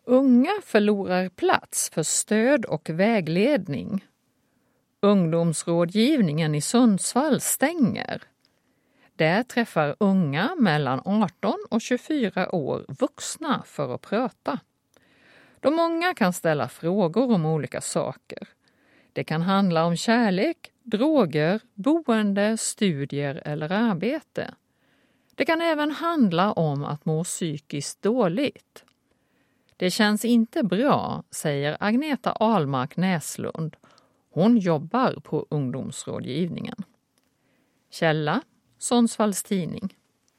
Unga förlorar plats för stöd och vägledning. Ungdomsrådgivningen i Sundsvall stänger. Där träffar unga mellan 18 och 24 år vuxna för att prata. De unga kan ställa frågor om olika saker. Det kan handla om kärlek, droger, boende, studier eller arbete. Det kan även handla om att må psykiskt dåligt. Det känns inte bra, säger Agneta Ahlmark Näslund. Hon jobbar på ungdomsrådgivningen. Källa: Sundsvalls Tidning.